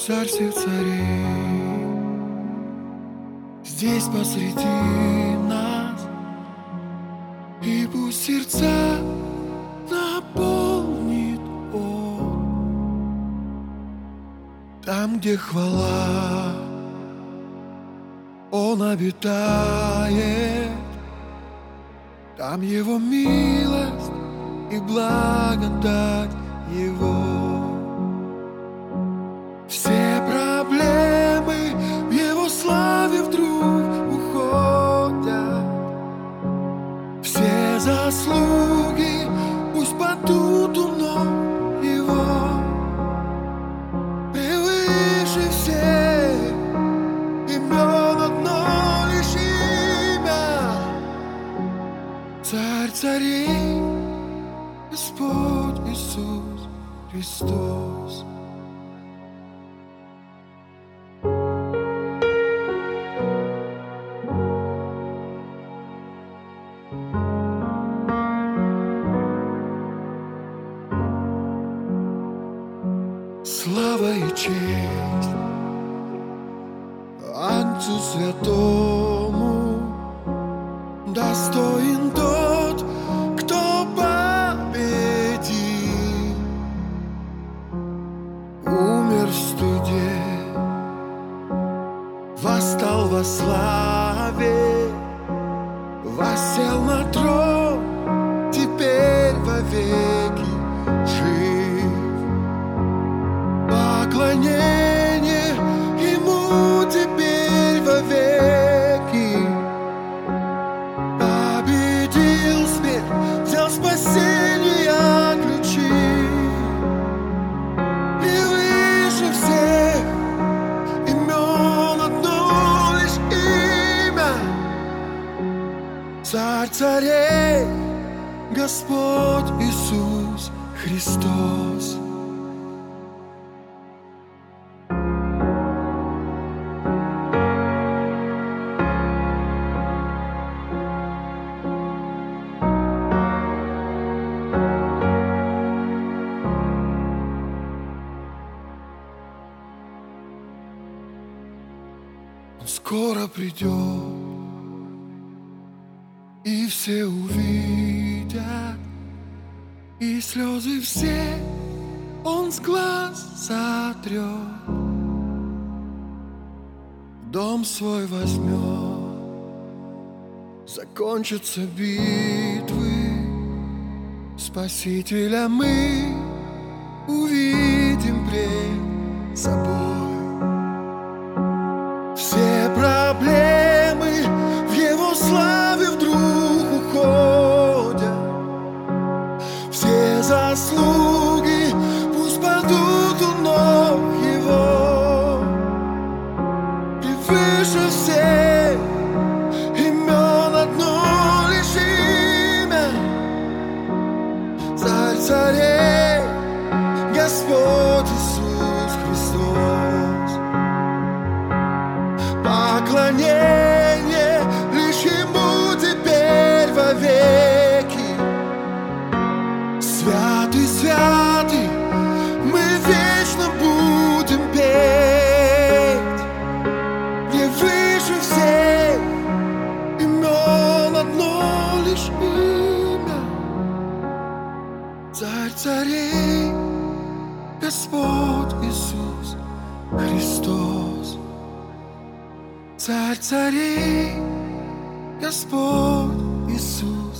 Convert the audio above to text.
Царь всех царей, здесь посреди нас, и пусть сердца наполнит Он. Там, где хвала, Он обитает, там Его милость и благодать Его. Все проблемы в Его славе вдруг уходят. Все заслуги пусть падут у ног Его. Превыше всех имен одно лишь имя. Царь царей, Господь Иисус Христос. Слава и честь Отцу Святому, достоин тот, кто победил. Умер в стыде, восстал во славе, воссел на трон, теперь вовеки жив. Поклонение Ему теперь вовеки. Победил смерть, взял спасения ключи. Превыше всех имен одно лишь имя. Царь царей, Господь Иисус Христос. Он скоро придет, и все увидят, и слезы все Он с глаз сотрет. Дом свой возьмет, закончатся битвы, Спасителя мы увидим пред собой. Все проблемы в Его славе вдруг уходят. Все заслуги пусть падут у ног Его. Превыше всех имен одно лишь имя. Царь царей, Господь Иисус Христос. Поклонение лишь Ему теперь вовеки. Святый, святый, мы вечно будем петь. Превыше всех имен одно лишь имя. Царь царей, Господь Иисус Христос. Царь царей, Господь Иисус